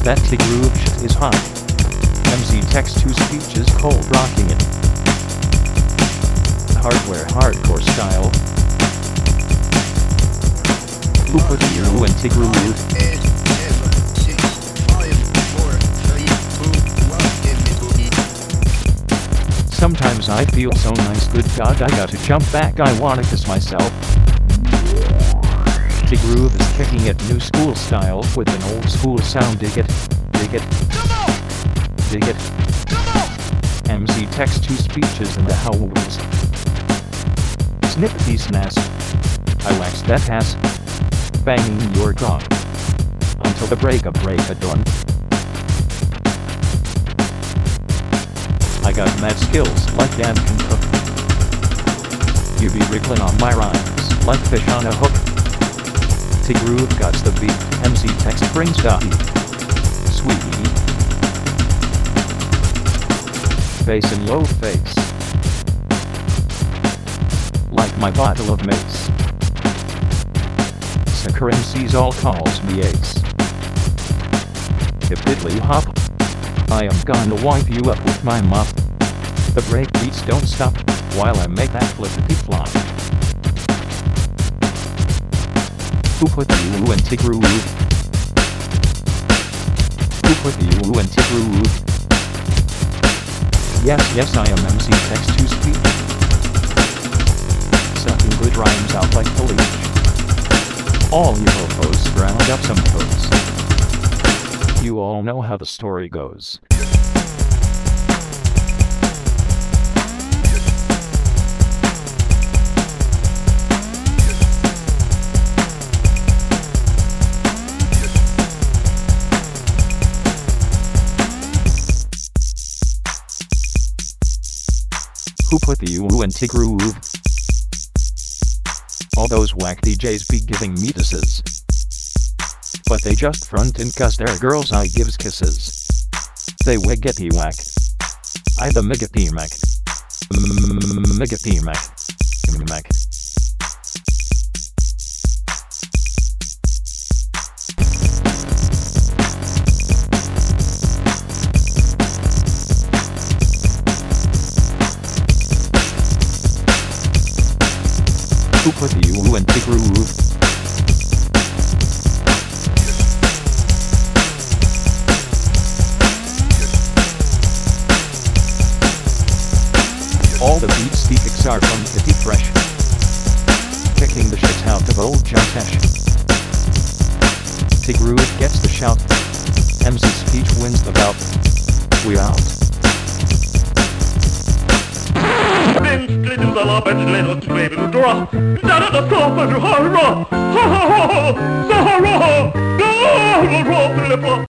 That T-Groove shit is hot. MC text to speech is cold rocking it. Hardware hardcore style. Who put you in T-Groove? Sometimes I feel so nice, good God, I gotta jump back, I wanna kiss myself. T-Groove is kicking it new school style with an old school sound, dig it, dig it, dig it. MC text to speeches in the howls. Snippety snass. I wax that ass. Banging your gong. Until the break of dawn. I got mad skills like Dan can cook. You be wriggling on my rhymes like fish on a hook. T-Groove got the beat, MC text brings the heat. Sweetie. Bass and low face. Like my bottle of mace. Sucker MCs all calls me ace. Hip diddly hop. I am gonna wipe you up with my mop. The break beats don't stop while I make that flippity flop. Who put you in T-Groove? Who put you in T-Groove? Yes, I am MC text to speech. Sucking good rhymes out like the leech. All you hopos ground up some toes. You all know how the story goes. Who put you in T-Groove? All those whack DJs be giving me disses. But they just frontin' cause their girls I gives kisses. They wiggity whack. I the miggity mac. Miggity mac. Mac. Who put you in T-Groove? All the beat speaks are from Kitty Fresh. Kicking the shit out of old Jotesh. T-Groove gets the shout. MC Speech wins the bout. We out. Little little drop, down at the top of the horror. Ha ha ha! Sahara! No!